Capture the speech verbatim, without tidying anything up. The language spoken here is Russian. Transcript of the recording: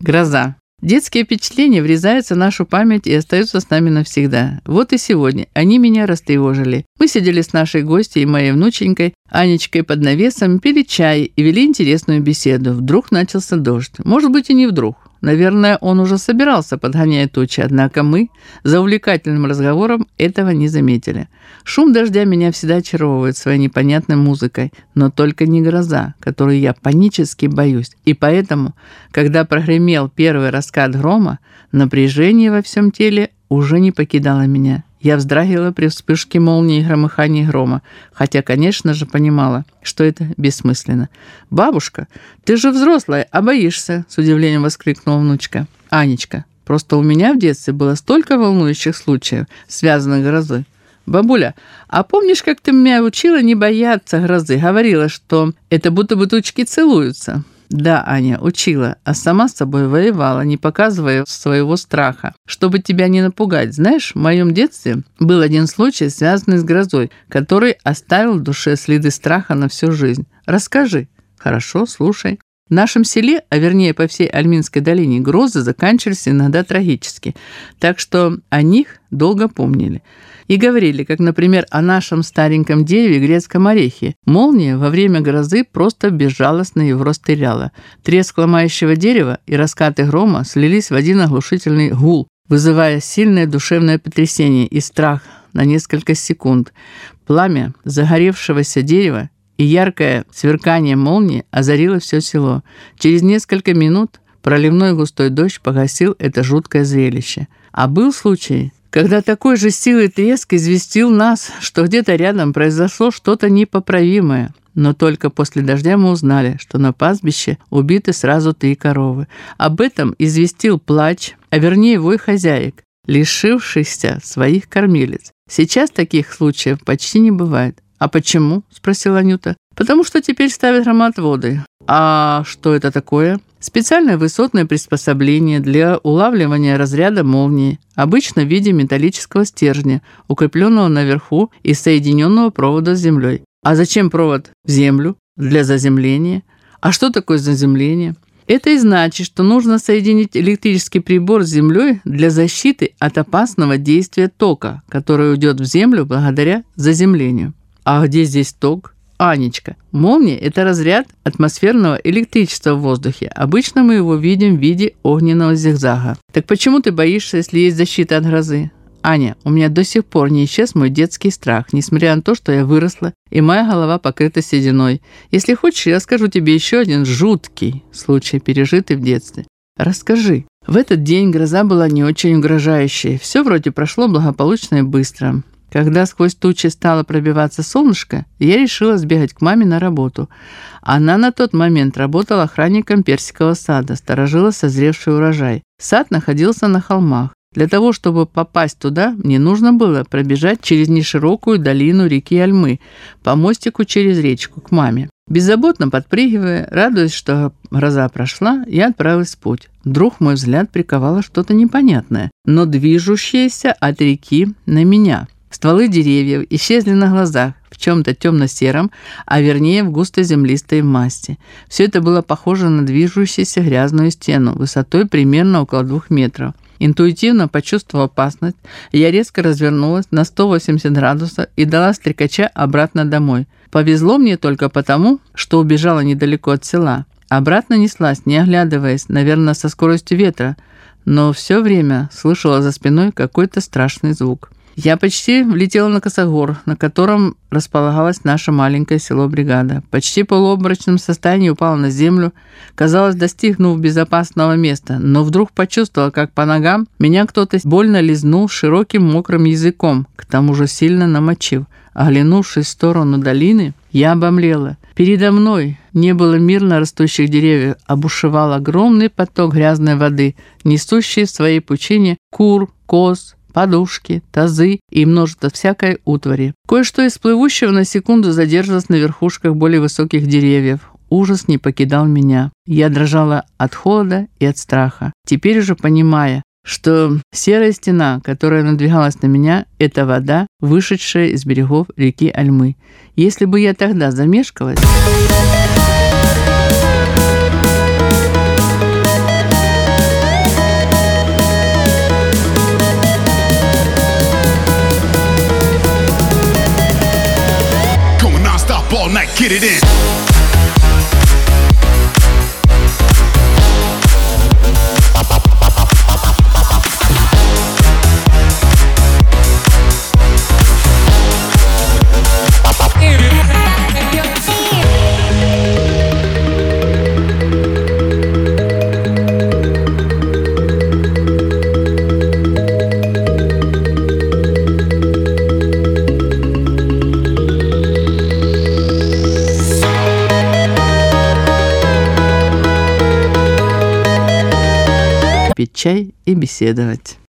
Гроза. Детские впечатления врезаются в нашу память и остаются с нами навсегда. Вот и сегодня они меня растревожили. Мы сидели с нашей гостьей и моей внученькой Анечкой под навесом, пили чай и вели интересную беседу. Вдруг начался дождь. Может быть, и не вдруг. Наверное, он уже собирался, подгоняя тучи, однако мы за увлекательным разговором этого не заметили. Шум дождя меня всегда очаровывает своей непонятной музыкой, но только не гроза, которую я панически боюсь. И поэтому, когда прогремел первый раскат грома, напряжение во всем теле уже не покидало меня. Я вздрагивала при вспышке молнии и громыхании грома, хотя, конечно же, понимала, что это бессмысленно. «Бабушка, ты же взрослая, а боишься?» — с удивлением воскликнула внучка. «Анечка, просто у меня в детстве было столько волнующих случаев, связанных с грозой. Бабуля, а помнишь, как ты меня учила не бояться грозы? Говорила, что это будто бы тучки целуются». «Да, Аня, учила, а сама с собой воевала, не показывая своего страха, чтобы тебя не напугать. Знаешь, в моем детстве был один случай, связанный с грозой, который оставил в душе следы страха на всю жизнь. Расскажи». «Хорошо, слушай». В нашем селе, а вернее по всей Альминской долине, грозы заканчивались иногда трагически, так что о них долго помнили. И говорили, как, например, о нашем стареньком дереве грецком орехе. Молния во время грозы просто безжалостно его расстреляла. Треск ломающего дерева и раскаты грома слились в один оглушительный гул, вызывая сильное душевное потрясение и страх на несколько секунд. Пламя загоревшегося дерева и яркое сверкание молнии озарило все село. Через несколько минут проливной густой дождь погасил это жуткое зрелище. А был случай, когда такой же силой треск известил нас, что где-то рядом произошло что-то непоправимое. Но только после дождя мы узнали, что на пастбище убиты сразу три коровы. Об этом известил плач, а вернее вой хозяек, лишившихся своих кормилец. Сейчас таких случаев почти не бывает. «А почему?» – спросила Анюта. «Потому что теперь ставят громотводы». «А что это такое?» «Специальное высотное приспособление для улавливания разряда молнии, обычно в виде металлического стержня, укрепленного наверху и соединенного провода с землей». «А зачем провод в землю? Для заземления». «А что такое заземление?» «Это и значит, что нужно соединить электрический прибор с землей для защиты от опасного действия тока, который уйдет в землю благодаря заземлению». «А где здесь ток?» «Анечка, молния – это разряд атмосферного электричества в воздухе. Обычно мы его видим в виде огненного зигзага. Так почему ты боишься, если есть защита от грозы?» «Аня, у меня до сих пор не исчез мой детский страх, несмотря на то, что я выросла, и моя голова покрыта сединой. Если хочешь, я расскажу тебе еще один жуткий случай, пережитый в детстве». «Расскажи». В этот день гроза была не очень угрожающей. Все вроде прошло благополучно и быстро. Когда сквозь тучи стало пробиваться солнышко, я решила сбегать к маме на работу. Она на тот момент работала охранником персикового сада, сторожила созревший урожай. Сад находился на холмах. Для того, чтобы попасть туда, мне нужно было пробежать через неширокую долину реки Альмы, по мостику через речку к маме. Беззаботно подпрыгивая, радуясь, что гроза прошла, я отправилась в путь. Вдруг мой взгляд приковало что-то непонятное, но движущееся от реки на меня. Стволы деревьев исчезли на глазах в чем-то темно-сером, а вернее в густо-землистой массе. Все это было похоже на движущуюся грязную стену высотой примерно около двух метров. Интуитивно почувствовав опасность, я резко развернулась на сто восемьдесят градусов и дала стрекача обратно домой. Повезло мне только потому, что убежала недалеко от села. Обратно неслась, не оглядываясь, наверное, со скоростью ветра, но все время слышала за спиной какой-то страшный звук. Я почти влетела на косогор, на котором располагалось наше маленькое село-бригада. Почти в полуобморочном состоянии упала на землю, казалось, достигнув безопасного места, но вдруг почувствовала, как по ногам меня кто-то больно лизнул широким мокрым языком, к тому же сильно намочив. Оглянувшись в сторону долины, я обомлела. Передо мной не было мирно растущих деревьев, а бушевал огромный поток грязной воды, несущий в своей пучине кур, коз, подушки, тазы и множество всякой утвари. Кое-что из плывущего на секунду задержалось на верхушках более высоких деревьев. Ужас не покидал меня. Я дрожала от холода и от страха. Теперь уже понимая, что серая стена, которая надвигалась на меня, это вода, вышедшая из берегов реки Альмы. Если бы я тогда замешкалась... get it in. Пить чай и беседовать.